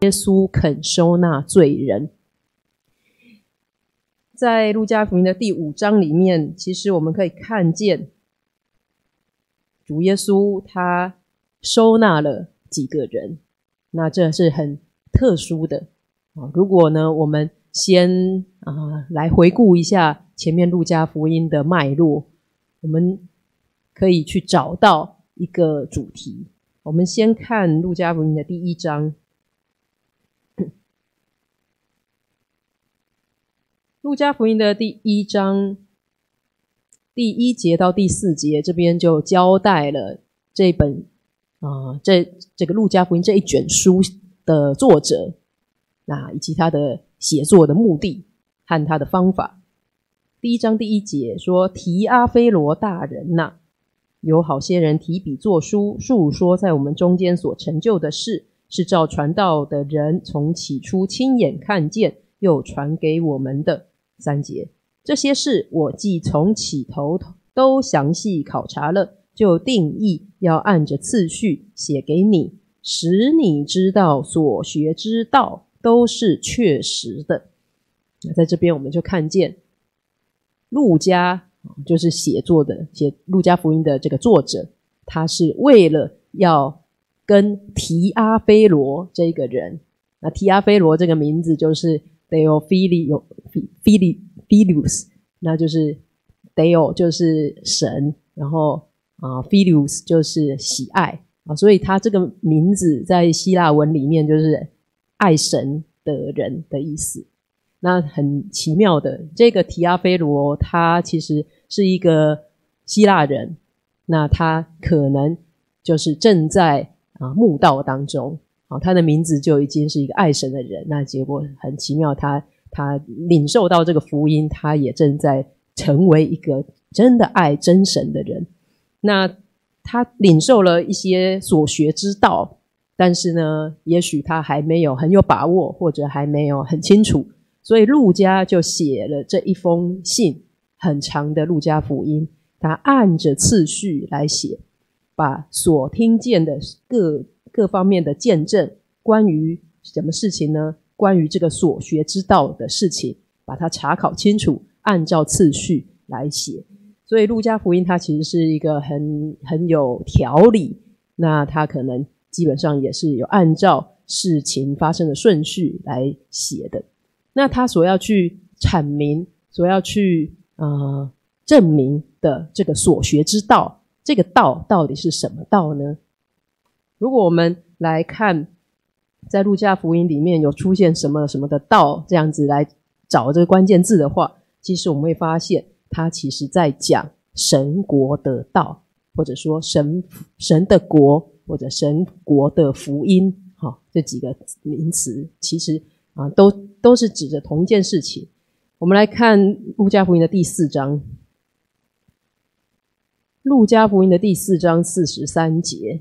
耶稣肯收纳罪人。在路加福音的第5章里面，其实我们可以看见主耶稣他收纳了几个人，那这是很特殊的。如果呢我们先来回顾一下前面路加福音的脉络，我们可以去找到一个主题。我们先看路加福音的第1章。路加福音的第1章第1节到第4节，这边就交代了这本这个路加福音这一卷书的作者，那以及他的写作的目的和他的方法。第1章第1节说，提阿非罗大人呐，有好些人提笔作书，述说在我们中间所成就的事，是照传道的人从起初亲眼看见，又传给我们的。3节，这些事我既从起头都详细考察了，就定义要按着次序写给你，使你知道所学之道都是确实的。那在这边我们就看见路加就是写路加福音的这个作者，他是为了要跟提阿非罗这个人，那提阿非罗这个名字就是 Theophilus， 那就是 Theo 就是神，然后Philus 就是喜爱所以他这个名字在希腊文里面就是爱神的人的意思。那很奇妙的，这个提阿非罗他其实是一个希腊人，那他可能就是正在慕道当中他的名字就已经是一个爱神的人，那结果很奇妙，他领受到这个福音，他也正在成为一个真的爱真神的人。那他领受了一些所学之道，但是呢也许他还没有很有把握，或者还没有很清楚，所以路加就写了这一封信，很长的路加福音，他按着次序来写，把所听见的各方面的见证，关于什么事情呢？关于这个所学之道的事情，把它查考清楚，按照次序来写。所以路加福音它其实是一个很有条理，那它可能基本上也是有按照事情发生的顺序来写的。那他所要去阐明，所要去证明的这个所学之道，这个道到底是什么道呢？如果我们来看在路加福音里面有出现什么什么的道，这样子来找这个关键字的话，其实我们会发现它其实在讲神国的道，或者说神的国，或者神国的福音这几个名词其实都是指着同一件事情。我们来看路加福音的第4章，路加福音的第4章43节，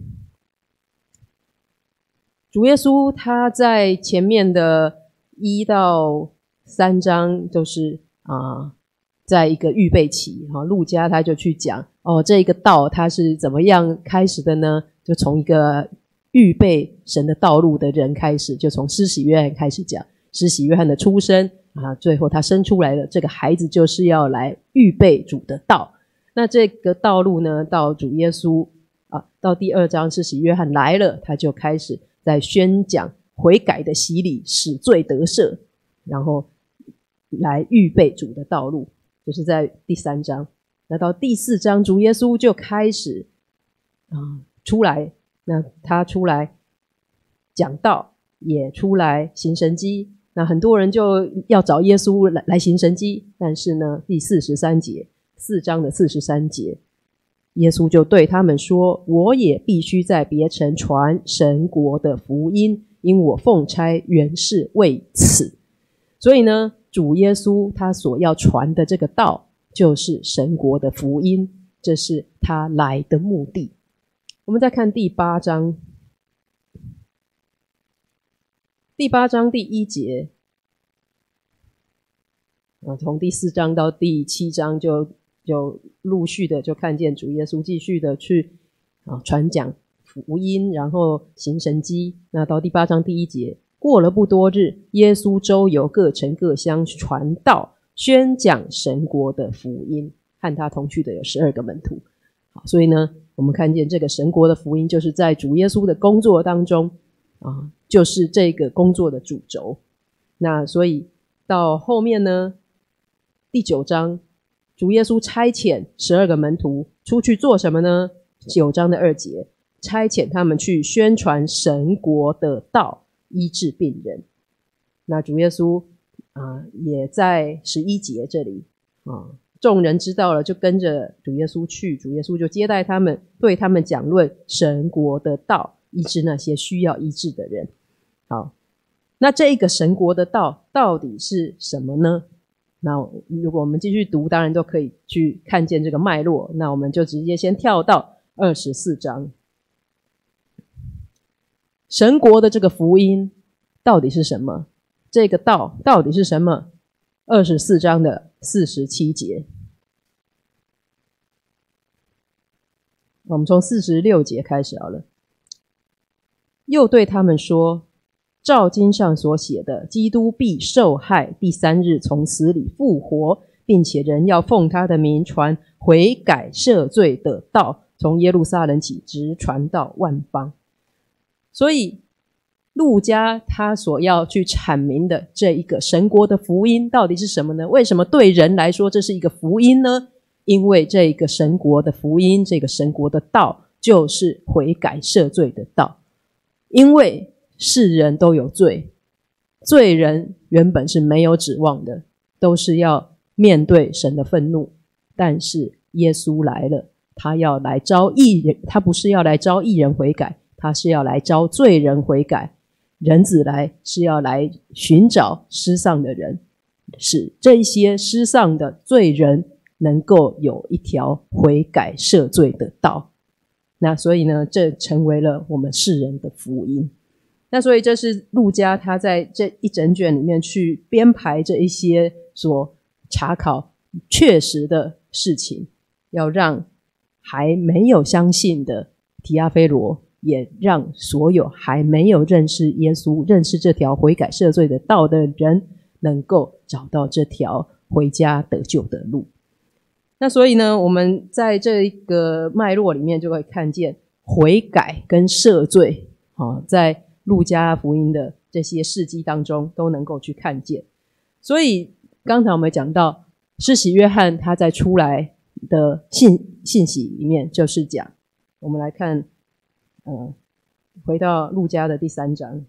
主耶稣他在前面的1到3章就是在一个预备期路加他就去讲这个道他是怎么样开始的呢？就从一个预备神的道路的人开始，就从施洗约翰开始讲施洗约翰的出生最后他生出来的这个孩子就是要来预备主的道。那这个道路呢，到主耶稣到第2章施洗约翰来了，他就开始在宣讲悔改的洗礼，使罪得赦，然后来预备主的道路，就是在第3章。那到第4章主耶稣就开始出来，那他出来讲道，也出来行神迹，那很多人就要找耶稣来行神迹，但是呢第43节4章的43节，耶稣就对他们说，我也必须在别城传神国的福音，因我奉差原是为此。所以呢主耶稣他所要传的这个道就是神国的福音，这是他来的目的。我们再看第8章，第8章第1节从第4章到第7章就陆续的就看见主耶稣继续的去传讲福音，然后行神迹。那到第8章第1节过了不多日，耶稣周游各城各乡，传道，宣讲神国的福音。和他同去的有12个门徒。好，所以呢，我们看见这个神国的福音，就是在主耶稣的工作当中就是这个工作的主轴。那所以到后面呢，第9章，主耶稣差遣12个门徒出去做什么呢？9章的2节，差遣他们去宣传神国的道，医治病人。那主耶稣也在11节这里众人知道了，就跟着主耶稣去，主耶稣就接待他们，对他们讲论神国的道，医治那些需要医治的人。好，那这个神国的道到底是什么呢？那如果我们继续读，当然都可以去看见这个脉络。那我们就直接先跳到24章。神国的这个福音到底是什么？这个道到底是什么？24章的47节，我们从46节开始好了。又对他们说，照经上所写的，基督必受害，第3日从死里复活，并且人要奉他的名传悔改赦罪的道，从耶路撒冷起，直传到万邦。所以路加他所要去阐明的这一个神国的福音到底是什么呢？为什么对人来说这是一个福音呢？因为这个神国的福音，这个神国的道就是悔改赦罪的道。因为世人都有罪，罪人原本是没有指望的，都是要面对神的愤怒。但是耶稣来了，他要来招义人，他不是要来招义人悔改，他是要来招罪人悔改。人子来是要来寻找失丧的人，使这些失丧的罪人能够有一条悔改赦罪的道。那所以呢，这成为了我们世人的福音。那所以这是路加他在这一整卷里面去编排这一些所查考确实的事情，要让还没有相信的提阿非罗，也让所有还没有认识耶稣，认识这条悔改赦罪的道的人，能够找到这条回家得救的路。那所以呢，我们在这个脉络里面就会看见悔改跟赦罪在路加福音的这些事迹当中都能够去看见。所以刚才我们讲到施洗约翰他在出来的信息里面就是讲，我们来看回到路加的第3章，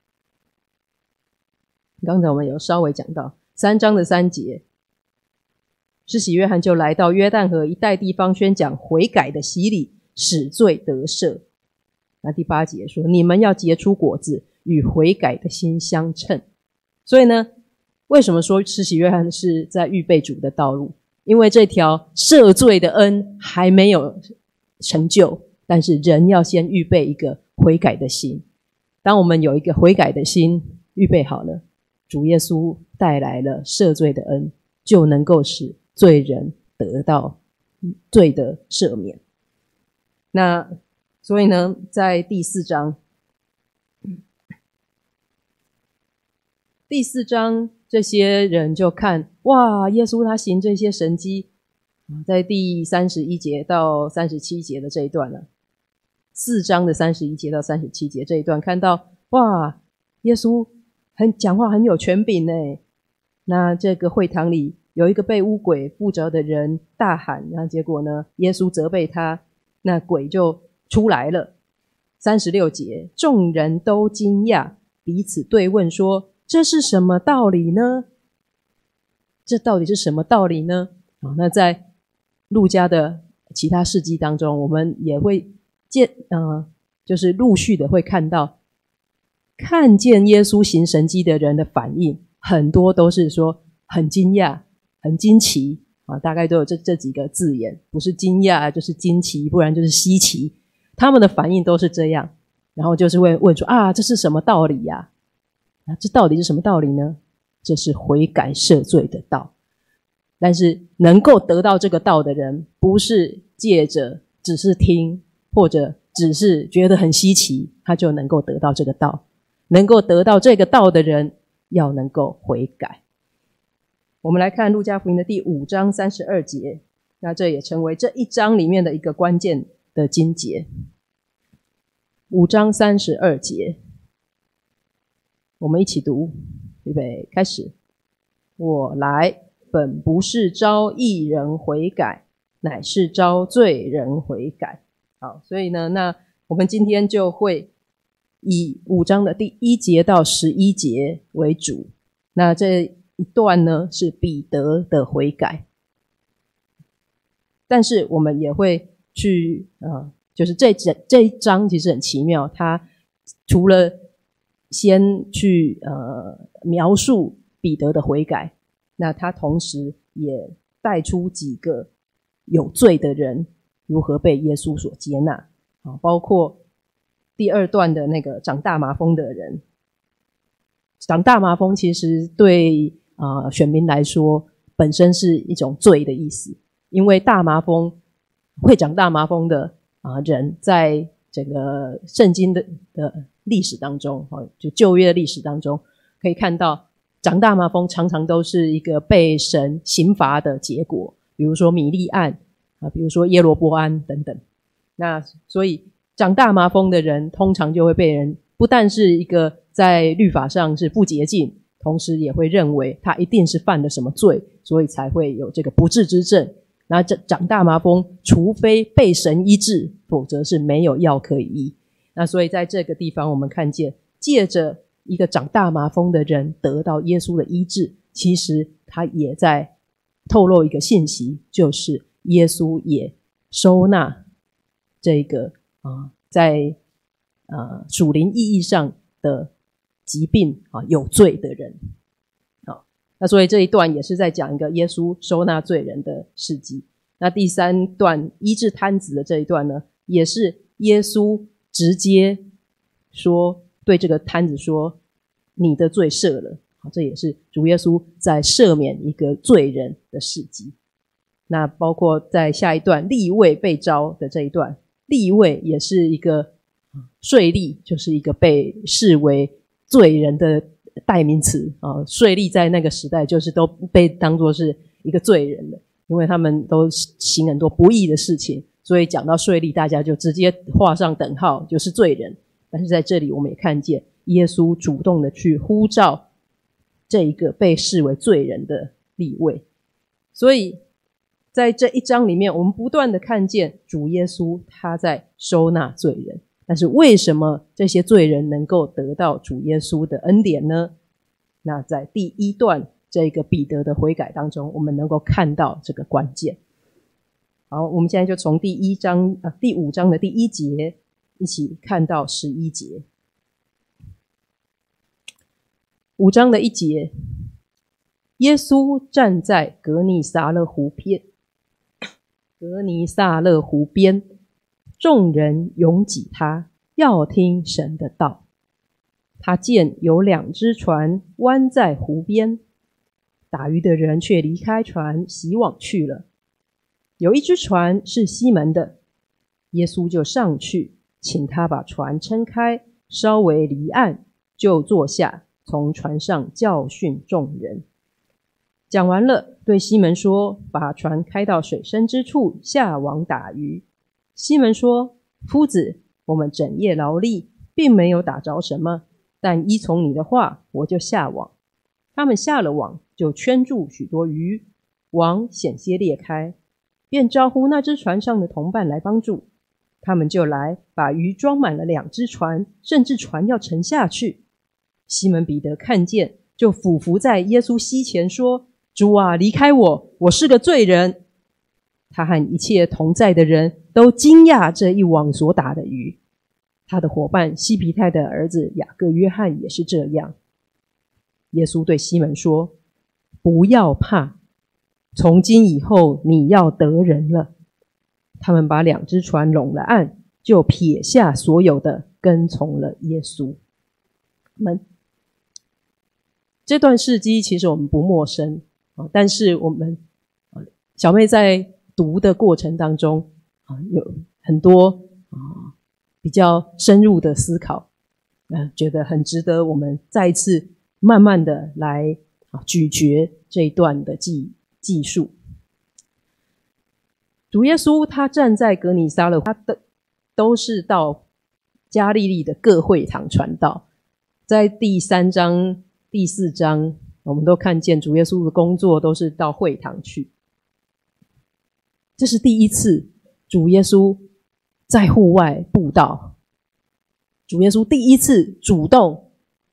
刚才我们有稍微讲到3章的3节，施洗约翰就来到约旦河一带地方，宣讲悔改的洗礼，使罪得赦。那第8节说，你们要结出果子，与悔改的心相称。所以呢，为什么说施洗约翰是在预备主的道路？因为这条赦罪的恩还没有成就，但是人要先预备一个悔改的心。当我们有一个悔改的心预备好了，主耶稣带来了赦罪的恩，就能够使罪人得到罪的赦免。那所以呢，在第4章这些人就看，哇，耶稣他行这些神迹，在第31节到37节的这一段4章的31节到37节这一段，看到哇，耶稣讲话很有权柄耶。那这个会堂里有一个被污鬼附着的人大喊，然后结果呢，耶稣责备他，那鬼就出来了。36节，众人都惊讶，彼此对问说，这是什么道理呢？这到底是什么道理呢？那在路加的其他事迹当中，我们也会就是陆续的会看见耶稣行神迹的人的反应，很多都是说很惊讶、很惊奇大概都有这几个字眼，不是惊讶就是惊奇，不然就是稀奇。他们的反应都是这样，然后就是会问说这是什么道理呀？这到底是什么道理呢？这是悔改赦罪的道。但是能够得到这个道的人，不是借着只是听或者只是觉得很稀奇，他就能够得到这个道。 能够得到这个道的人要能够悔改。我们来看路加福音的第5章32节，那这也成为这一章里面的一个关键的经节。5章32节，我们一起读，预备开始。我来本不是召义人悔改，乃是召罪人悔改。好，所以呢，那我们今天就会以5章的第1节到11节为主。那这一段呢是彼得的悔改，但是我们也会去就是这一章其实很奇妙，它除了先去描述彼得的悔改，那他同时也带出几个有罪的人如何被耶稣所接纳，包括第2段的那个长大麻风的人。长大麻风其实对选民来说本身是一种罪的意思，因为大麻风会长大麻风的人在整个圣经的历史当中，就旧约的历史当中可以看到，长大麻风常常都是一个被神刑罚的结果，比如说米利暗比如说耶罗波安等等。那所以长大麻风的人通常就会被人不但是一个在律法上是不洁净，同时也会认为他一定是犯了什么罪，所以才会有这个不治之症。那这长大麻风除非被神医治，否则是没有药可以医。那所以在这个地方我们看见，借着一个长大麻风的人得到耶稣的医治，其实他也在透露一个信息，就是耶稣也收纳这个在属灵意义上的疾病有罪的人。那所以这一段也是在讲一个耶稣收纳罪人的事迹。那第3段医治瘫子的这一段呢，也是耶稣直接说，对这个瘫子说，你的罪赦了。这也是主耶稣在赦免一个罪人的事迹。那包括在下一段利未被召的这一段，利未也是一个税吏，就是一个被视为罪人的代名词税吏在那个时代就是都被当作是一个罪人的，因为他们都行很多不义的事情，所以讲到税吏大家就直接画上等号，就是罪人。但是在这里我们也看见耶稣主动的去呼召这一个被视为罪人的利未。所以在这一章里面，我们不断的看见主耶稣他在收纳罪人。但是为什么这些罪人能够得到主耶稣的恩典呢？那在第1段这个彼得的悔改当中，我们能够看到这个关键。好，我们现在就从第5章的第1节一起看到11节。5章的1节，耶稣站在革尼撒勒湖边，众人拥挤他，要听神的道。他见有2只船弯在湖边，打鱼的人却离开船洗网去了。有一只船是西门的，耶稣就上去，请他把船撑开，稍微离岸，就坐下，从船上教训众人。讲完了，对西门说，把船开到水深之处，下网打鱼。西门说，夫子，我们整夜劳力，并没有打着什么，但依从你的话，我就下网。他们下了网，就圈住许多鱼，网险些裂开，便招呼那只船上的同伴来帮助。他们就来，把鱼装满了2只船，甚至船要沉下去。西门彼得看见，就俯伏在耶稣膝前说，主啊，离开我，我是个罪人。他和一切同在的人都惊讶这一网所打的鱼。他的伙伴西庇太的儿子雅各、约翰也是这样。耶稣对西门说，不要怕，从今以后你要得人了。他们把2只船拢了岸，就撇下所有的，跟从了耶稣。这段事迹其实我们不陌生，但是我们小妹在读的过程当中有很多比较深入的思考。 觉得很值得我们再一次慢慢的来咀嚼这一段的记述。主耶稣他站在革尼撒勒，他都是到加利利的各会堂传道。在第3章第4章我们都看见主耶稣的工作都是到会堂去。这是第一次主耶稣在户外布道，主耶稣第一次主动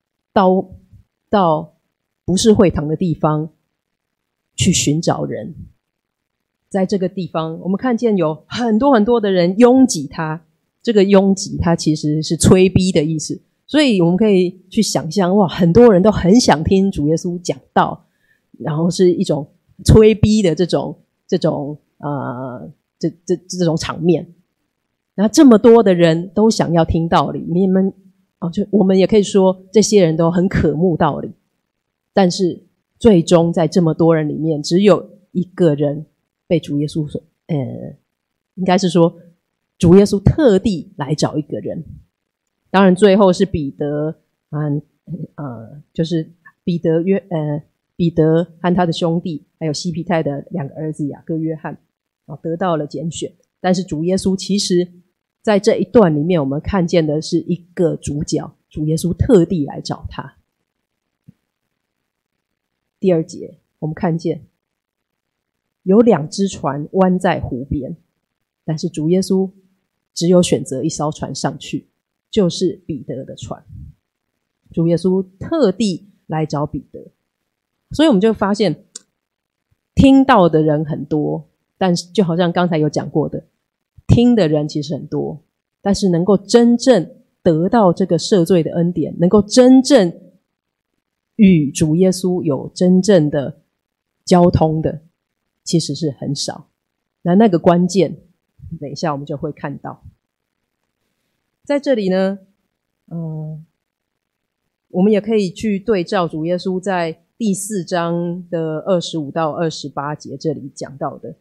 到不是会堂的地方去寻找人。在这个地方我们看见有很多很多的人拥挤他，这个拥挤它其实是催逼的意思，所以我们可以去想象，哇，很多人都很想听主耶稣讲道，然后是一种催逼的这种场面。那这么多的人都想要听道理，我们也可以说这些人都很渴慕道理，但是最终在这么多人里面只有一个人被主耶稣应该是说主耶稣特地来找一个人。当然最后是彼得就是彼得和他的兄弟还有西庇太的2个儿子雅各约翰得到了拣选。但是主耶稣其实在这一段里面我们看见的是一个主角，主耶稣特地来找他。第2节我们看见有2只船湾在湖边，但是主耶稣只有选择一艘船上去，就是彼得的船。主耶稣特地来找彼得，所以我们就发现听到的人很多，但是就好像刚才有讲过的，听的人其实很多，但是能够真正得到这个赦罪的恩典，能够真正与主耶稣有真正的交通的其实是很少。那个关键等一下我们就会看到。在这里呢我们也可以去对照主耶稣在第4章的25到28节这里讲到的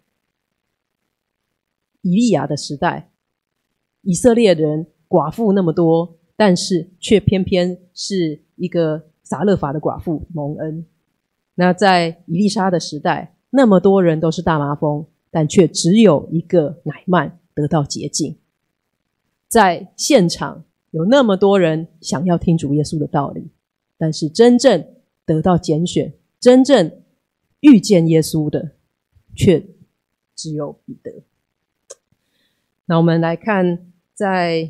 以利亚的时代，以色列人寡妇那么多，但是却偏偏是一个撒勒法的寡妇蒙恩。那在以利沙的时代，那么多人都是大麻风，但却只有一个乃縵得到洁净。在现场有那么多人想要听主耶稣的道理，但是真正得到拣选，真正遇见耶稣的却只有彼得。那我们来看在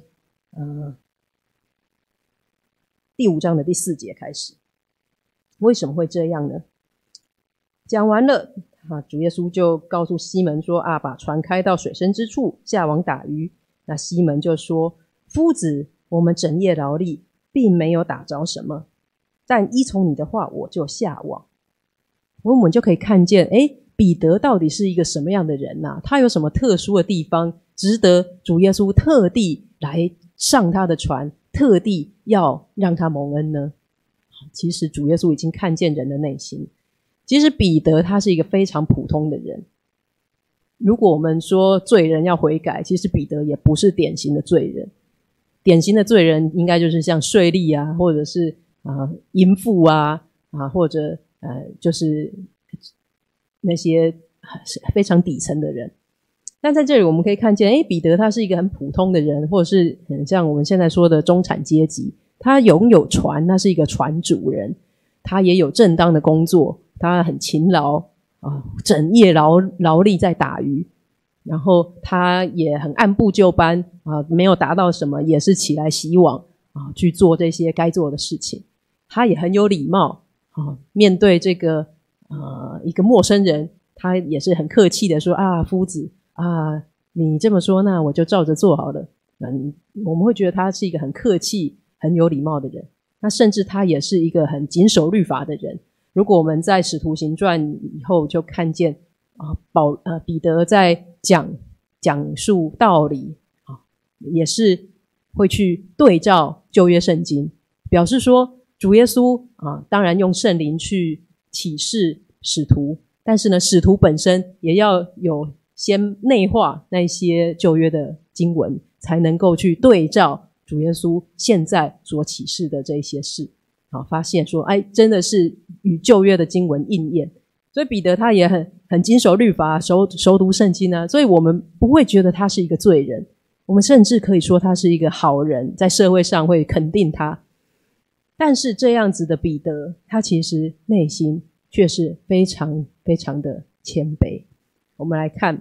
第5章的第4节开始，为什么会这样呢？讲完了主耶稣就告诉西门说把船开到水深之处，下网打鱼。那西门就说，夫子，我们整夜劳力，并没有打着什么，但依从你的话，我就下网。我们就可以看见彼得到底是一个什么样的人他有什么特殊的地方值得主耶稣特地来上他的船，特地要让他蒙恩呢？其实主耶稣已经看见人的内心。其实彼得他是一个非常普通的人，如果我们说罪人要悔改，其实彼得也不是典型的罪人。典型的罪人应该就是像税吏或者是淫妇或者就是那些非常底层的人。但在这里我们可以看见彼得他是一个很普通的人，或者是很像我们现在说的中产阶级。他拥有船，他是一个船主人，他也有正当的工作，他很勤劳整夜劳力在打鱼，然后他也很按部就班没有达到什么也是起来洗网去做这些该做的事情。他也很有礼貌面对这个一个陌生人，他也是很客气的说夫子你这么说，那我就照着做好了。我们会觉得他是一个很客气很有礼貌的人。那甚至他也是一个很谨守律法的人。如果我们在使徒行传以后就看见彼得在讲述道理也是会去对照旧约圣经，表示说主耶稣当然用圣灵去启示使徒，但是呢使徒本身也要有先内化那些旧约的经文，才能够去对照主耶稣现在所启示的这些事，发现说真的是与旧约的经文应验。所以彼得他也很谨守律法，熟读圣经啊，所以我们不会觉得他是一个罪人，我们甚至可以说他是一个好人，在社会上会肯定他。但是这样子的彼得，他其实内心却是非常非常的谦卑。我们来看，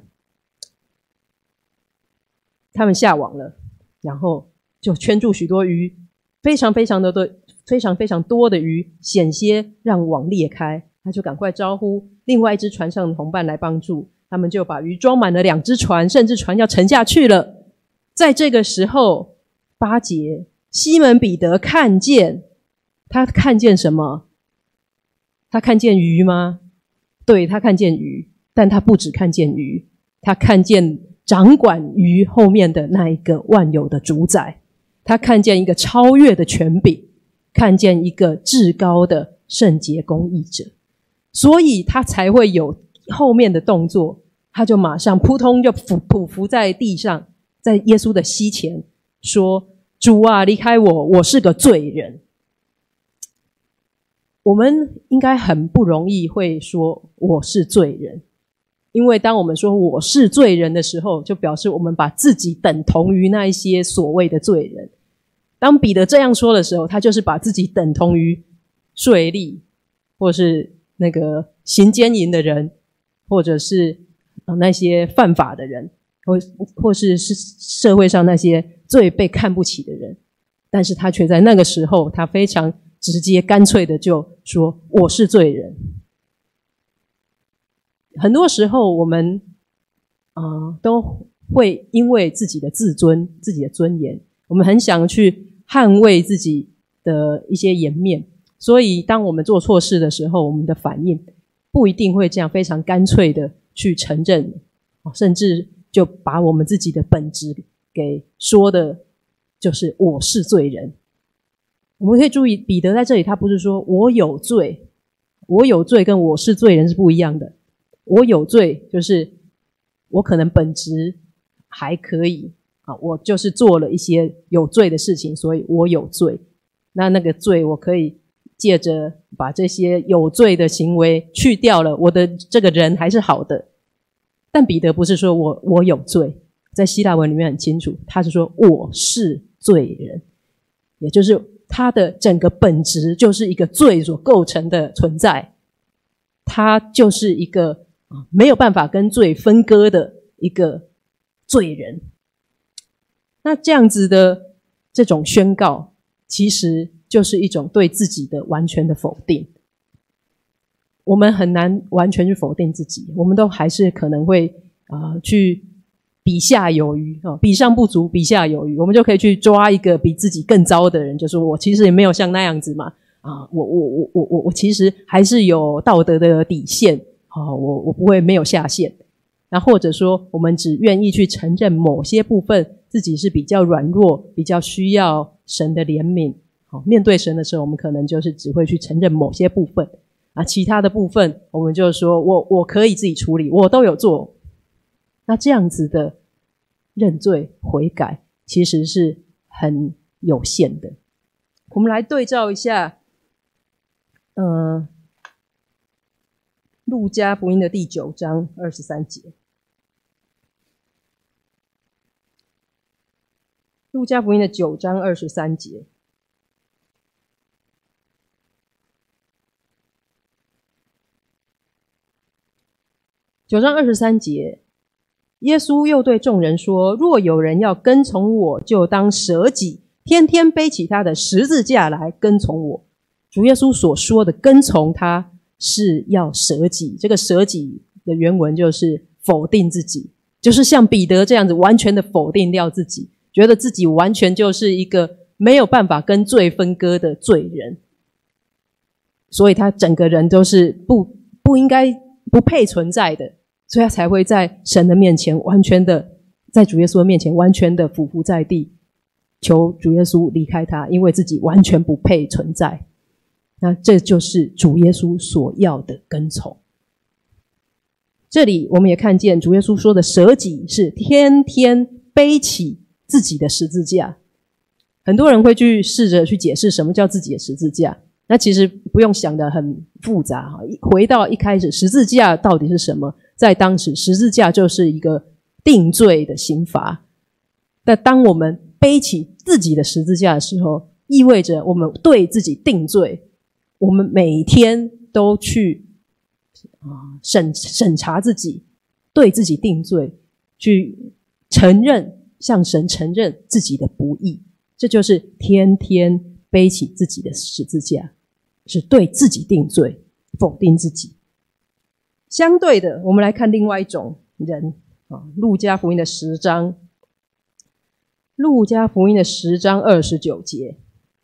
他们下网了，然后就圈住许多鱼，非常非常多的鱼，险些让网裂开。他就赶快招呼另外一只船上的同伴来帮助，他们就把鱼装满了2只船，甚至船要沉下去了。在这个时候，8节，西门彼得看见，他看见什么？他看见鱼吗？对，他看见鱼，但他不只看见鱼，他看见掌管鱼后面的那一个万有的主宰，他看见一个超越的权柄，看见一个至高的圣洁公义者，所以他才会有后面的动作，他就马上扑通就匍匐在地上，在耶稣的膝前说：主啊，离开我，我是个罪人。我们应该很不容易会说我是罪人，因为当我们说我是罪人的时候，就表示我们把自己等同于那一些所谓的罪人。当彼得这样说的时候，他就是把自己等同于税吏，或是那个行奸淫的人，或者是那些犯法的人，或是社会上那些最被看不起的人。但是他却在那个时候，他非常直接干脆的就说我是罪人。很多时候我们都会因为自己的自尊，自己的尊严，我们很想去捍卫自己的一些颜面，所以当我们做错事的时候，我们的反应不一定会这样非常干脆的去承认，甚至就把我们自己的本质给说的就是我是罪人。我们可以注意，彼得在这里他不是说我有罪，我有罪跟我是罪人是不一样的。我有罪就是我可能本质还可以我就是做了一些有罪的事情，所以我有罪。那个罪我可以借着把这些有罪的行为去掉了，我的这个人还是好的。但彼得不是说我有罪，在希腊文里面很清楚，他是说我是罪人，也就是他的整个本质就是一个罪所构成的存在，他就是一个没有办法跟罪分割的一个罪人。那这样子的这种宣告，其实就是一种对自己的完全的否定。我们很难完全去否定自己，我们都还是可能会去比下有余，比上不足，比下有余。我们就可以去抓一个比自己更糟的人，就说我其实也没有像那样子嘛，我其实还是有道德的底线，我不会没有下限。那或者说我们只愿意去承认某些部分自己是比较软弱，比较需要神的怜悯，面对神的时候我们可能就是只会去承认某些部分其他的部分我们就说我可以自己处理，我都有做。那这样子的认罪悔改其实是很有限的。我们来对照一下路加福音的第9章23节。路加福音的9章23节，9章23节，耶稣又对众人说：若有人要跟从我，就当舍己，天天背起他的十字架来跟从我。主耶稣所说的跟从他是要舍己，这个舍己的原文就是否定自己，就是像彼得这样子完全的否定掉自己，觉得自己完全就是一个没有办法跟罪分割的罪人，所以他整个人都是不应该不配存在的，所以他才会在神的面前完全的，在主耶稣的面前完全的俯伏在地，求主耶稣离开他，因为自己完全不配存在。那这就是主耶稣所要的跟从。这里我们也看见主耶稣说的舍己是天天背起自己的十字架。 很多人会去试着去解释什么叫自己的十字架，那其实不用想得很复杂，回到一开始，十字架到底是什么？在当时，十字架就是一个定罪的刑罚。但当我们背起自己的十字架的时候，意味着我们对自己定罪，我们每天都去审查自己，对自己定罪，去承认，向神承认自己的不义。这就是天天背起自己的十字架，是对自己定罪，否定自己。相对的，我们来看另外一种人，路加福音的10章，路加福音的10章29节，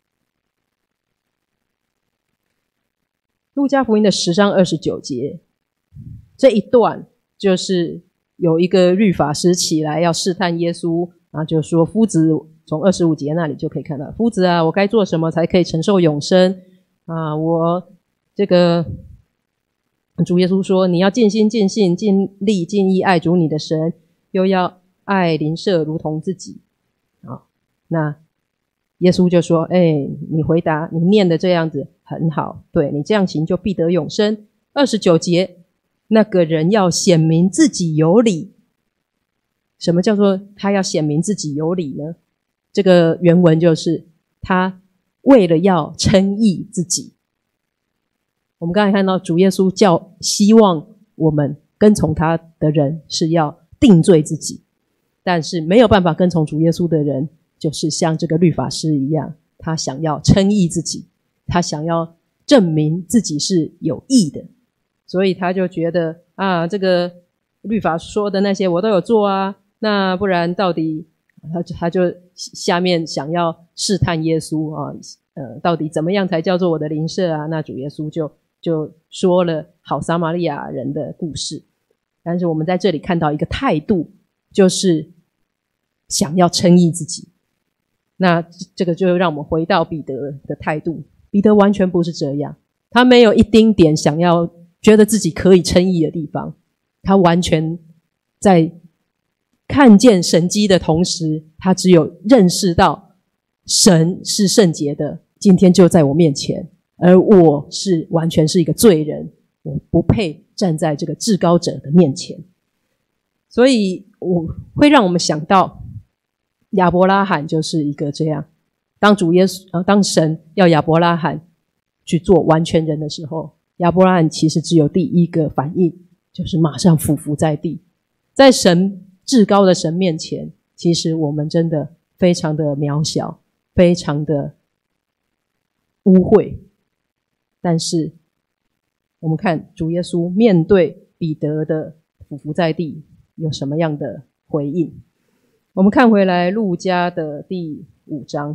路加福音的10章29节，这一段就是有一个律法师起来要试探耶稣，就说夫子，从25节那里就可以看到，夫子啊，我该做什么才可以承受永生我这个主耶稣说，你要尽心尽性尽力尽意爱主你的神，又要爱邻舍如同自己。那耶稣就说，你回答，你念的这样子很好，对，你这样行就必得永生。29节，那个人要显明自己有理。什么叫做他要显明自己有理呢？这个原文就是他为了要称义自己。我们刚才看到主耶稣希望我们跟从他的人是要定罪自己，但是没有办法跟从主耶稣的人，就是像这个律法师一样，他想要称义自己，他想要证明自己是有义的，所以他就觉得这个律法说的那些我都有做那不然到底他就下面想要试探耶稣到底怎么样才叫做我的邻舍那主耶稣就说了好撒玛利亚人的故事。但是我们在这里看到一个态度，就是想要称义自己。那这个就让我们回到彼得的态度，彼得完全不是这样，他没有一丁点想要觉得自己可以称义的地方，他完全在看见神迹的同时，他只有认识到神是圣洁的，今天就在我面前，而我是完全是一个罪人，我不配站在这个至高者的面前。所以我会让我们想到亚伯拉罕就是一个这样，当神要亚伯拉罕去做完全人的时候，亚伯拉罕其实只有第一个反应，就是马上俯伏在地。在神至高的神面前，其实我们真的非常的渺小，非常的污秽。但是我们看主耶稣面对彼得的俯伏在地有什么样的回应。我们看回来路加的第5章，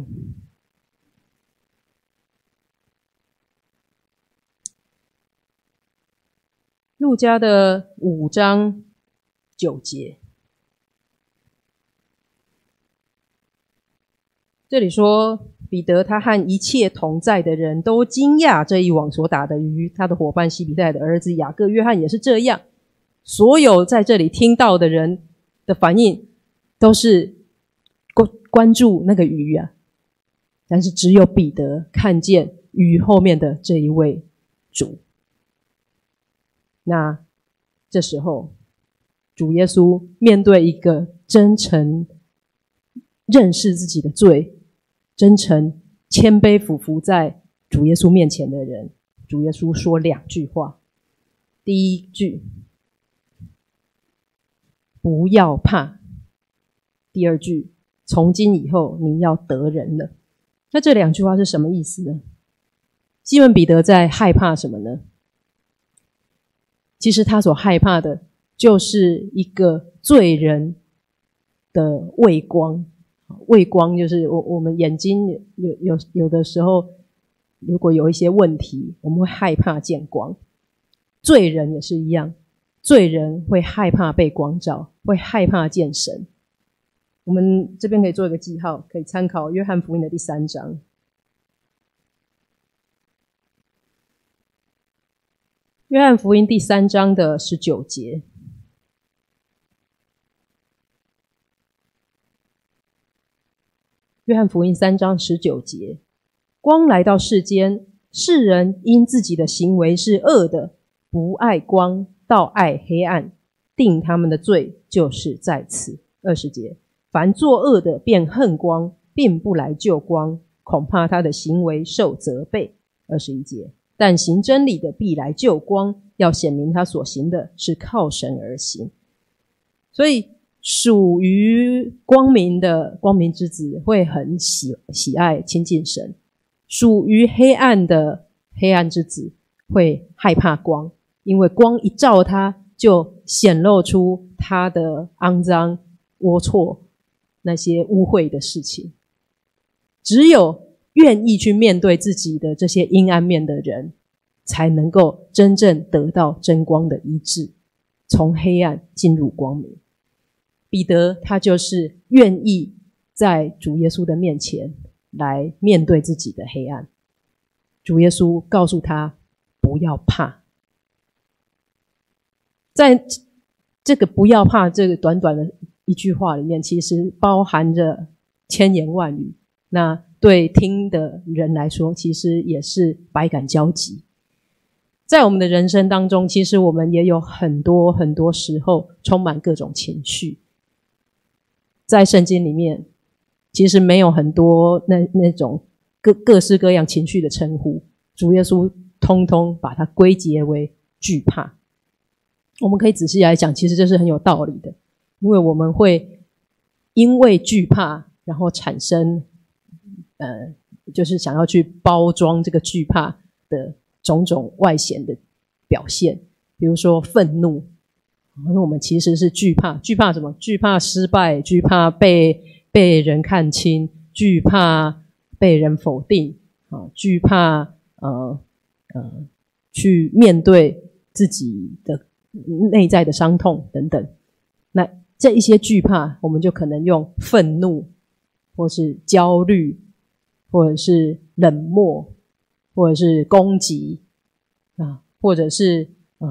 路加的5章9节，这里说，彼得他和一切同在的人都惊讶这一网所打的鱼，他的伙伴西比泰的儿子雅各、约翰也是这样。所有在这里听到的人的反应都是关注那个鱼但是只有彼得看见鱼后面的这一位主。那这时候主耶稣面对一个真诚认识自己的罪，真诚谦卑俯伏在主耶稣面前的人，主耶稣说2句话。第一句，不要怕。第二句，从今以后你要得人了。那这2句话是什么意思呢？西门彼得在害怕什么呢？其实他所害怕的就是一个罪人的畏光。畏光就是我们眼睛有的时候如果有一些问题，我们会害怕见光。罪人也是一样，罪人会害怕被光照，会害怕见神。我们这边可以做一个记号，可以参考约翰福音的第3章。约翰福音第3章的19节， 约翰福音3章19节，光来到世间，世人因自己的行为是恶的，不爱光，倒爱黑暗，定他们的罪就是在此。20节，凡作恶的便恨光，并不来就光，恐怕他的行为受责备。21节，但行真理的必来就光，要显明他所行的是靠神而行。所以属于光明的光明之子会很喜爱亲近神，属于黑暗的黑暗之子会害怕光，因为光一照他，就显露出他的肮脏、龌龊、那些污秽的事情。只有愿意去面对自己的这些阴暗面的人，才能够真正得到真光的医治，从黑暗进入光明。彼得他就是愿意在主耶稣的面前来面对自己的黑暗。主耶稣告诉他不要怕。在这个不要怕这个短短的一句话里面，其实包含着千言万语，那对听的人来说其实也是百感交集。在我们的人生当中，其实我们也有很多很多时候充满各种情绪。在圣经里面其实没有很多那种各式各样情绪的称呼，主耶稣通通把它归结为惧怕。我们可以仔细来讲，其实这是很有道理的，因为我们会因为惧怕然后产生就是想要去包装这个惧怕的种种外显的表现。比如说愤怒，因为我们其实是惧怕什么？惧怕失败，惧怕被人看清，惧怕被人否定，惧怕去面对自己的内在的伤痛等等。那这一些惧怕，我们就可能用愤怒，或是焦虑，或者是冷漠，或者是攻击或者是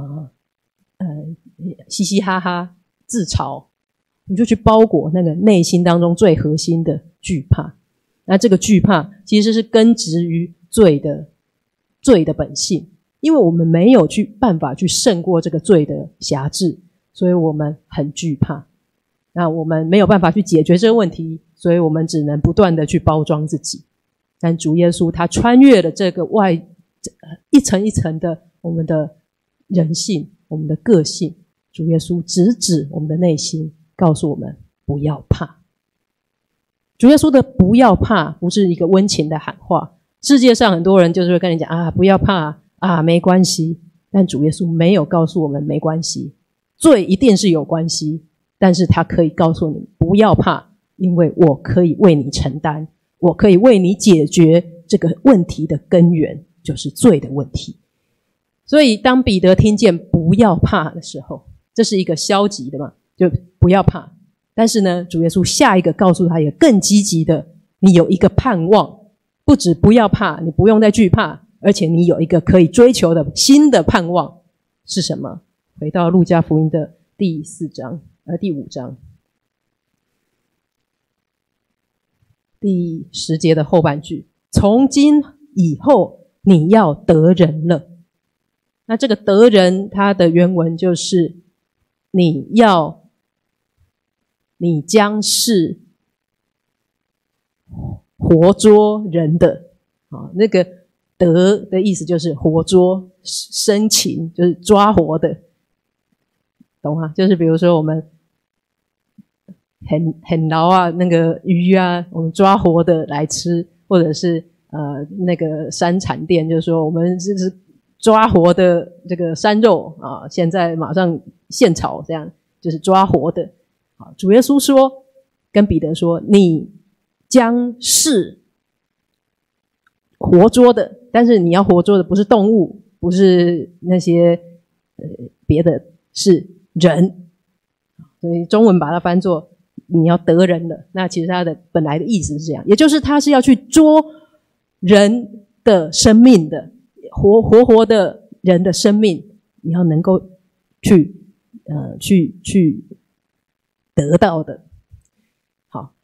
嘻嘻哈哈自嘲，你就去包裹那个内心当中最核心的惧怕。那这个惧怕其实是根植于罪的本性，因为我们没有办法去胜过这个罪的辖制，所以我们很惧怕。那我们没有办法去解决这个问题，所以我们只能不断的去包装自己。但主耶稣他穿越了这个一层一层的我们的人性，我们的个性，主耶稣直指我们的内心，告诉我们不要怕。主耶稣的不要怕不是一个温情的喊话，世界上很多人就是会跟你讲不要怕没关系，但主耶稣没有告诉我们没关系，罪一定是有关系，但是他可以告诉你不要怕，因为我可以为你承担，我可以为你解决这个问题的根源，就是罪的问题。所以当彼得听见不要怕的时候，这是一个消极的嘛，就不要怕。但是呢，主耶稣下一个告诉他一个更积极的，你有一个盼望，不止不要怕，你不用再惧怕，而且你有一个可以追求的新的盼望。是什么？回到路加福音的第5章第10节的后半句，从今以后你要得人了。那这个得人，它的原文就是你将是活捉人的那个得的意思就是活捉，生擒，就是抓活的，懂吗？就是比如说我们很牢那个鱼我们抓活的来吃，或者是那个山产店，就是说我们就是抓活的这个山肉现在马上现炒，这样就是抓活的。主耶稣说，跟彼得说，你将是活捉的，但是你要活捉的不是动物，不是那些别的，是人。所以中文把它翻作你要得人了，那其实它的本来的意思是这样，也就是他是要去捉人的生命的，活的人的生命，你要能够去得到的。好，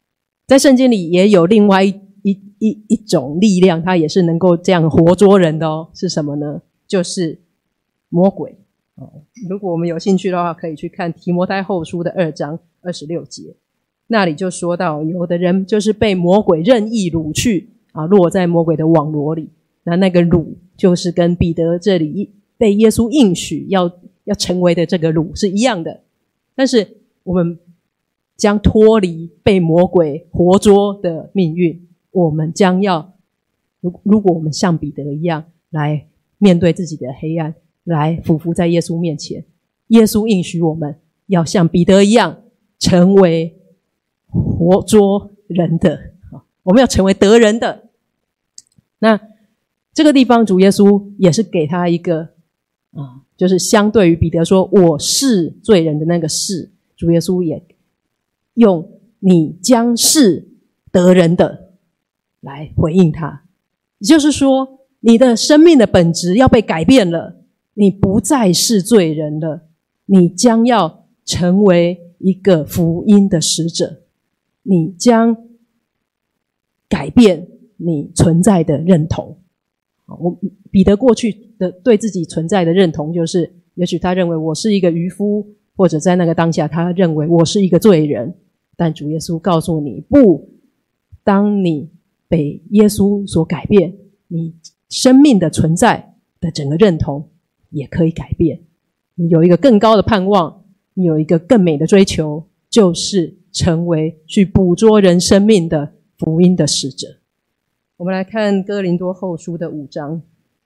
在圣经里也有另外一种力量，它也是能够这样活捉人的哦。是什么呢？就是魔鬼。如果我们有兴趣的话，可以去看提摩太后书的2章26节，那里就说到有的人就是被魔鬼任意掳去落在魔鬼的网罗里。那个掳就是跟彼得这里被耶稣应许要成为的这个掳是一样的。但是我们将脱离被魔鬼活捉的命运，我们将要如果我们像彼得一样来面对自己的黑暗，来俯伏在耶稣面前，耶稣应许我们要像彼得一样成为活捉人的，我们要成为得人的。那这个地方主耶稣也是给他一个就是相对于彼得说我是罪人的那个是，主耶稣也用你将是得人的来回应他。也就是说你的生命的本质要被改变了，你不再是罪人了，你将要成为一个福音的使者，你将改变你存在的认同。彼得过去的对自己存在的认同就是也许他认为我是一个渔夫，或者在那个当下他认为我是一个罪人。但主耶稣告诉你不，当你被耶稣所改变，你生命的存在的整个认同也可以改变，你有一个更高的盼望，你有一个更美的追求，就是成为去捕捉人生命的福音的使者。我们来看哥林多后书的5章。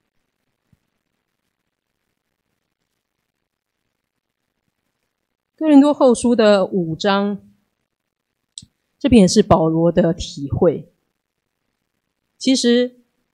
哥林多后书的5章，这边也是保罗的体会。其实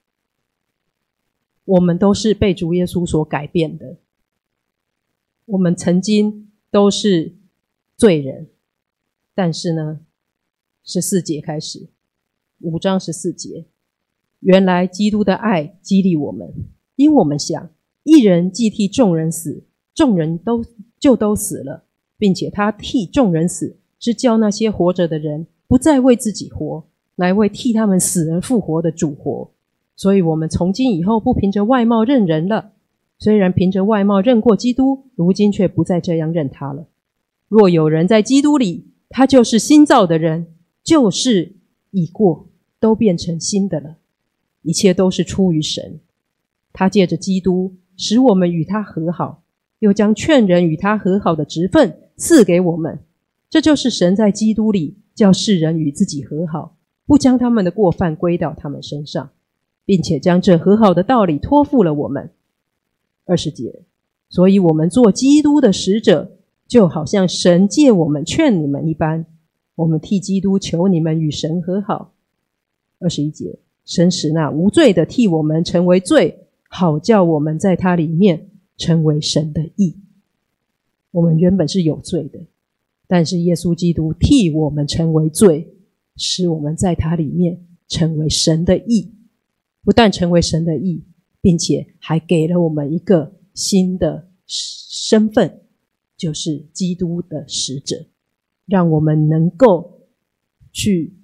我们都是被主耶稣所改变的，我们曾经都是罪人，但是呢14节开始，5章14节，原来基督的爱激励我们，因我们想一人既替众人死，众人都死了，并且他替众人死，是叫那些活着的人不再为自己活，乃为替他们死而复活的主活。所以我们从今以后不凭着外貌认人了，虽然凭着外貌认过基督，如今却不再这样认他了。若有人在基督里，他就是新造的人，旧事已过，都变成新的了。一切都是出于神，他借着基督使我们与他和好，又将劝人与他和好的职分赐给我们。这就是神在基督里叫世人与自己和好，不将他们的过犯归到他们身上，并且将这和好的道理托付了我们。20节，所以我们做基督的使者，就好像神借我们劝你们一般，我们替基督求你们与神和好。21节，神使那无罪的替我们成为罪，好叫我们在他里面成为神的义。我们原本是有罪的，但是耶稣基督替我们成为罪，使我们在他里面成为神的义。不但成为神的义，并且还给了我们一个新的身份，就是基督的使者，让我们能够去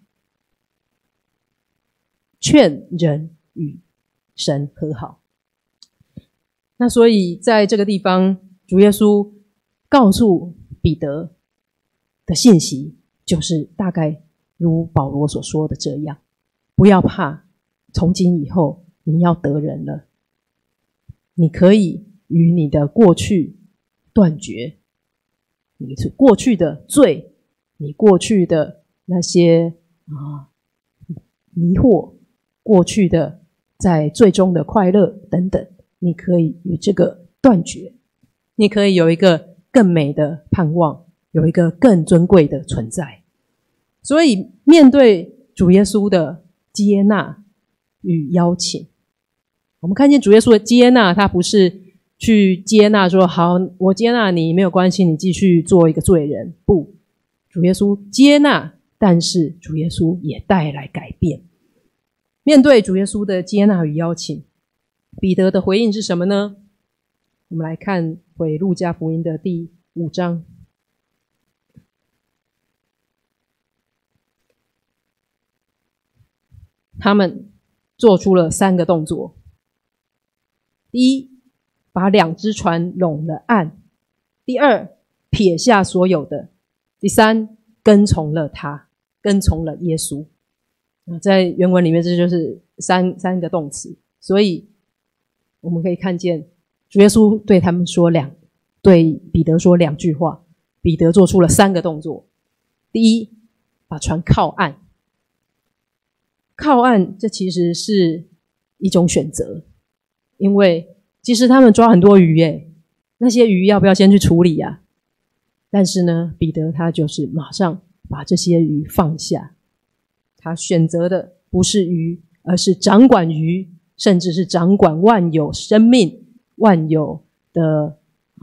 劝人与神和好。那所以在这个地方，主耶稣告诉彼得的信息，就是大概如保罗所说的这样，不要怕，从今以后你要得人了，你可以与你的过去断绝，你过去的罪，你过去的那些迷惑，过去的在最终的快乐等等，你可以与这个断绝，你可以有一个更美的盼望，有一个更尊贵的存在。所以面对主耶稣的接纳与邀请，我们看见主耶稣的接纳，他不是去接纳说好我接纳你没有关系，你继续做一个罪人。不，主耶稣接纳，但是主耶稣也带来改变。面对主耶稣的接纳与邀请，彼得的回应是什么呢？我们来看回路加福音的第5章。 他们做出了3个动作。第一，把2只船拢了岸；第二，撇下所有的；第三，跟从了他，跟从了耶稣。在原文里面，这就是三个动词。所以我们可以看见主耶稣对他们说对彼得说2句话，彼得做出了3个动作。第一，把船靠岸。靠岸这其实是一种选择，因为其实他们抓很多鱼耶，那些鱼要不要先去处理啊？但是呢，彼得他就是马上把这些鱼放下，他选择的不是鱼，而是掌管鱼，甚至是掌管万有生命、万有的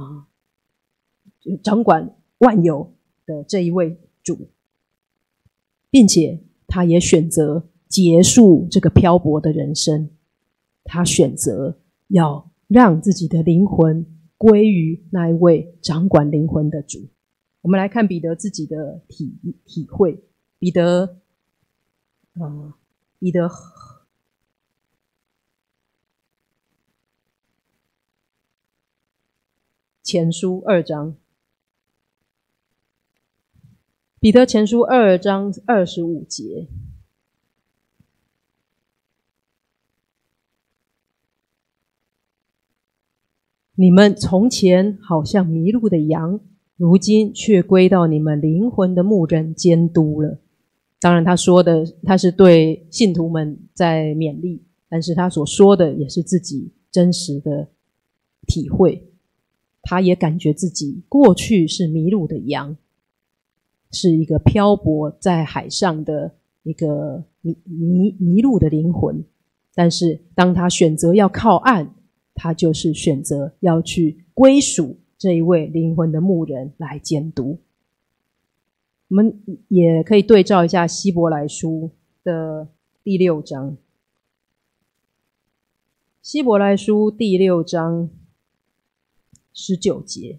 掌管万有的这一位主，并且他也选择结束这个漂泊的人生，他选择要让自己的灵魂归于那一位掌管灵魂的主。我们来看彼得自己的体会。彼得前书2章，彼得前书2章25节，你们从前好像迷路的羊，如今却归到你们灵魂的牧人监督了。当然他是对信徒们在勉励，但是他所说的也是自己真实的体会。他也感觉自己过去是迷路的羊，是一个漂泊在海上的一个迷路的灵魂。但是当他选择要靠岸，他就是选择要去归属这一位灵魂的牧人来监督。我们也可以对照一下希伯来书的第6章。希伯来书第6章19节，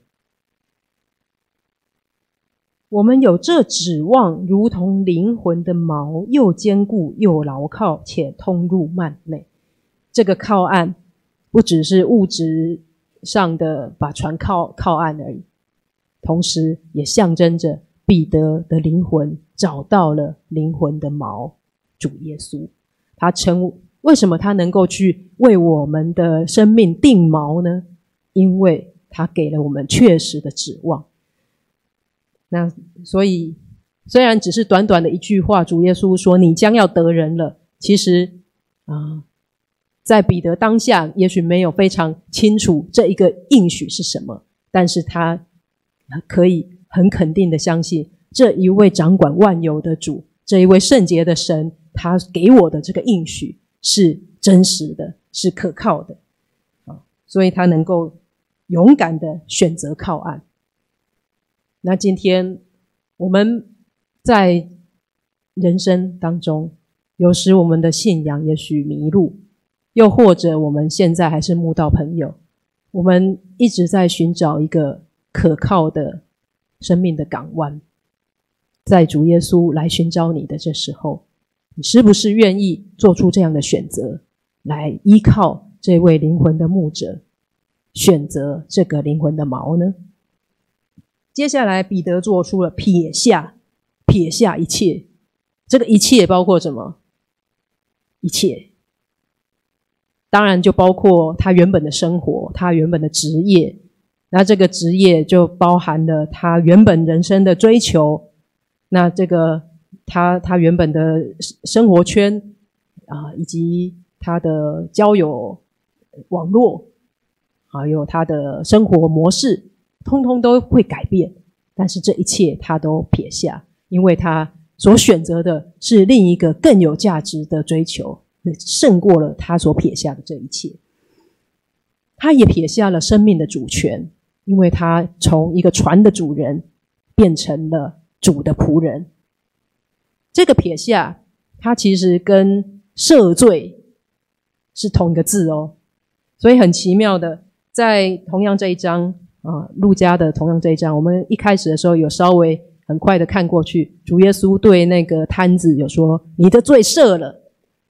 我们有这指望，如同灵魂的锚，又坚固又牢靠，且通入幔内。这个靠岸不只是物质上的把船靠岸而已，同时也象征着彼得的灵魂找到了灵魂的锚，主耶稣。为什么他能够去为我们的生命定锚呢？因为他给了我们确实的指望。那所以虽然只是短短的一句话，主耶稣说你将要得人了，其实在彼得当下也许没有非常清楚这一个应许是什么，但是他可以很肯定的相信这一位掌管万有的主，这一位圣洁的神，他给我的这个应许是真实的，是可靠的。所以他能够勇敢的选择靠岸。那今天我们在人生当中，有时我们的信仰也许迷路，又或者我们现在还是慕道朋友，我们一直在寻找一个可靠的生命的港湾。在主耶稣来寻找你的这时候，你是不是愿意做出这样的选择，来依靠这位灵魂的牧者，选择这个灵魂的锚呢？接下来彼得做出了撇下一切。这个一切包括什么？一切当然就包括他原本的生活，他原本的职业，那这个职业就包含了他原本人生的追求，那这个他原本的生活圈以及他的交友网络，还有他的生活模式，通通都会改变。但是这一切他都撇下，因为他所选择的是另一个更有价值的追求，胜过了他所撇下的这一切。他也撇下了生命的主权，因为他从一个船的主人变成了主的仆人。这个撇下，他其实跟赦罪是同一个字哦。所以很奇妙的，在同样这一章路加的同样这一章，我们一开始的时候有稍微很快的看过去，主耶稣对那个摊子有说你的罪赦了。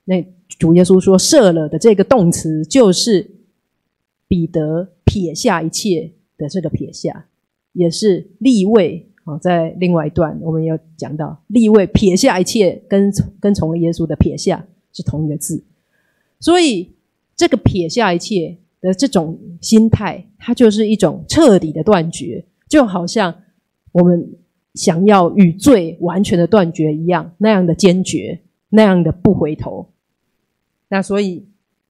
那主耶稣说赦了的这个动词，就是彼得撇下一切的这个撇下，也是利未在另外一段我们有讲到，利未撇下一切跟从了耶稣的撇下是同一个字。所以这个撇下一切的这种心态，它就是一种彻底的断绝，就好像我们想要与罪完全的断绝一样，那样的坚决，那样的不回头。那所以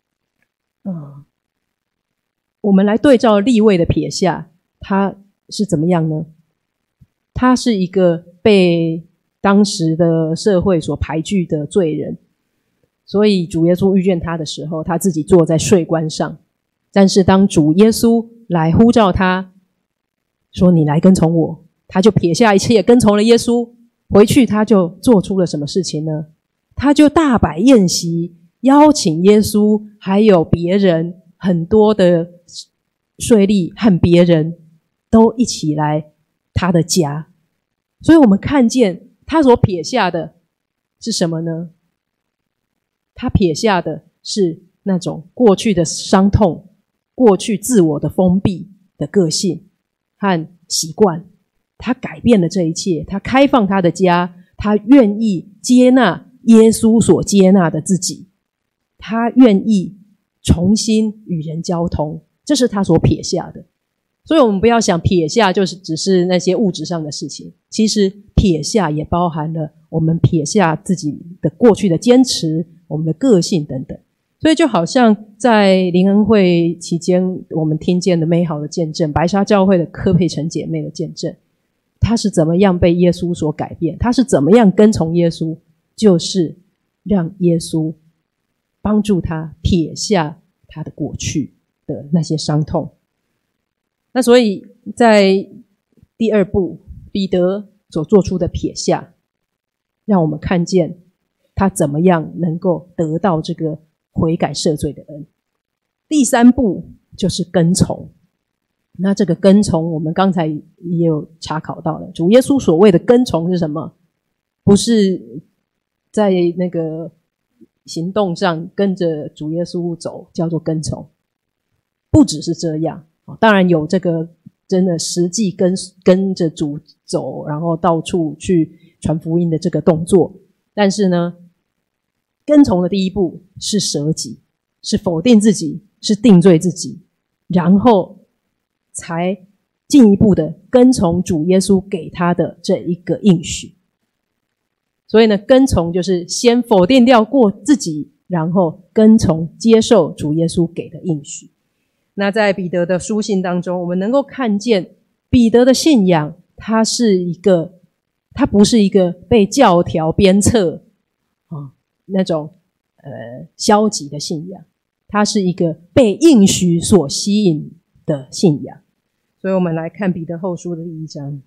我们来对照利未的撇下，它是怎么样呢？他是一个被当时的社会所排拒的罪人，所以主耶稣遇见他的时候，他自己坐在税关上。但是当主耶稣来呼召他说你来跟从我，他就撇下一切跟从了耶稣。回去他就做出了什么事情呢？他就大摆宴席，邀请耶稣还有别人，很多的税吏和别人都一起来他的家。所以我们看见他所撇下的是什么呢？他撇下的是那种过去的伤痛，过去自我的封闭的个性和习惯。他改变了这一切，他开放他的家，他愿意接纳耶稣所接纳的自己，他愿意重新与人交通，这是他所撇下的。所以我们不要想撇下就是只是那些物质上的事情，其实撇下也包含了我们撇下自己的过去的坚持，我们的个性等等。所以就好像在灵恩会期间我们听见的美好的见证，白沙教会的柯佩晨姐妹的见证，她是怎么样被耶稣所改变，她是怎么样跟从耶稣，就是让耶稣帮助她撇下她的过去的那些伤痛。那所以在第二步，彼得所做出的撇下，让我们看见他怎么样能够得到这个悔改赦罪的恩。第三步就是跟从。那这个跟从我们刚才也有查考到了，主耶稣所谓的跟从是什么？不是在那个行动上跟着主耶稣走叫做跟从，不只是这样。当然有这个真的实际跟着主走，然后到处去传福音的这个动作。但是呢，跟从的第一步是舍己，是否定自己，是定罪自己，然后才进一步的跟从主耶稣给他的这一个应许。所以呢，跟从就是先否定掉过自己，然后跟从接受主耶稣给的应许。那在彼得的书信当中，我们能够看见彼得的信仰，他不是一个被教条鞭策那种消极的信仰，他是一个被应许所吸引的信仰。所以我们来看彼得后书的第1章。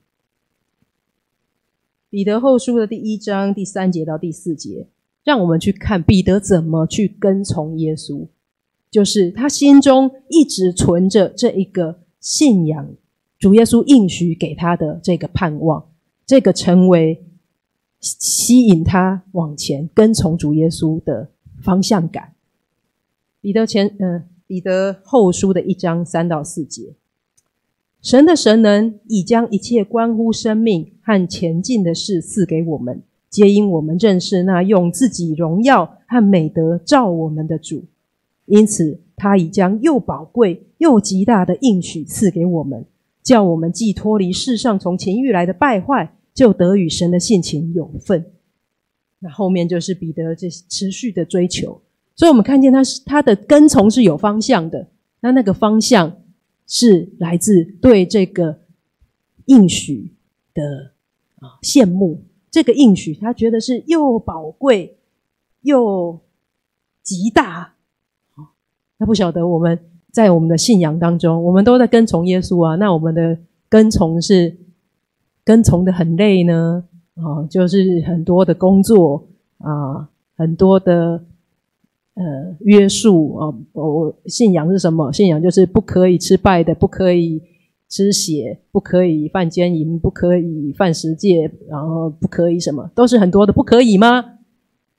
彼得后书的第1章第3节到第4节，让我们去看彼得怎么去跟从耶稣，就是他心中一直存着这一个信仰，主耶稣应许给他的这个盼望，这个成为吸引他往前跟从主耶稣的方向感。彼得后书的1章3到4节，神的神能已将一切关乎生命和前进的事赐给我们，皆因我们认识那用自己荣耀和美德召我们的主。因此他已将又宝贵又极大的应许赐给我们，叫我们既脱离世上从情欲来的败坏，就得与神的性情有份。那后面就是彼得这持续的追求。所以我们看见他的跟从是有方向的，那个方向是来自对这个应许的羡慕。这个应许他觉得是又宝贵又极大。那不晓得我们在我们的信仰当中，我们都在跟从耶稣啊，那我们的跟从是跟从的很累呢就是很多的工作很多的约束信仰是什么？信仰就是不可以吃拜的，不可以吃血，不可以犯奸淫，不可以犯十诫，然后不可以什么，都是很多的不可以吗？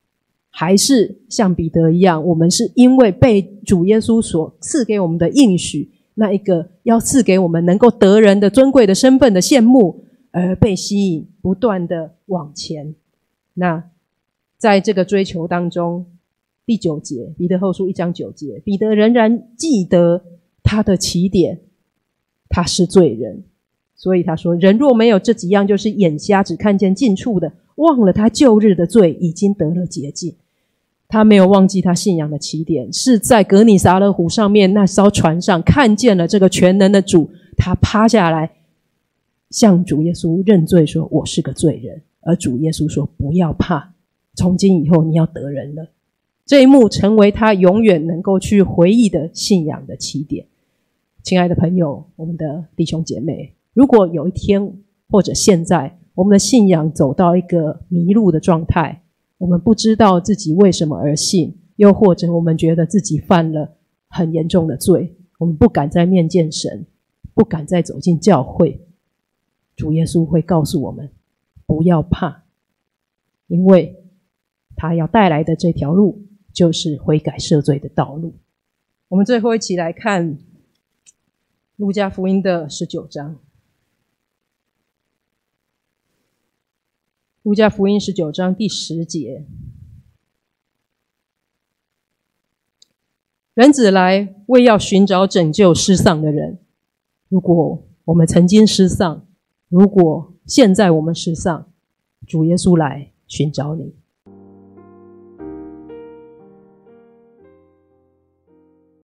还是像彼得一样，我们是因为被主耶稣所赐给我们的应许，那一个要赐给我们能够得人的尊贵的身份的羡慕而被吸引，不断的往前。那在这个追求当中，第9节，彼得后书1章9节，彼得仍然记得他的起点，他是罪人，所以他说，人若没有这几样，就是眼瞎，只看见近处的，忘了他旧日的罪已经得了洁净。他没有忘记他信仰的起点，是在革尼撒勒湖上面那艘船上看见了这个全能的主，他趴下来向主耶稣认罪，说我是个罪人。而主耶稣说不要怕，从今以后你要得人了。这一幕成为他永远能够去回忆的信仰的起点。亲爱的朋友，我们的弟兄姐妹，如果有一天或者现在我们的信仰走到一个迷路的状态，我们不知道自己为什么而信，又或者我们觉得自己犯了很严重的罪，我们不敢再面见神，不敢再走进教会，主耶稣会告诉我们不要怕，因为他要带来的这条路就是悔改赦罪的道路。我们最后一起来看路加福音的19章。路加福音19章第10节，人子来为要寻找拯救失丧的人。如果我们曾经失丧，如果现在我们失丧，主耶稣来寻找你。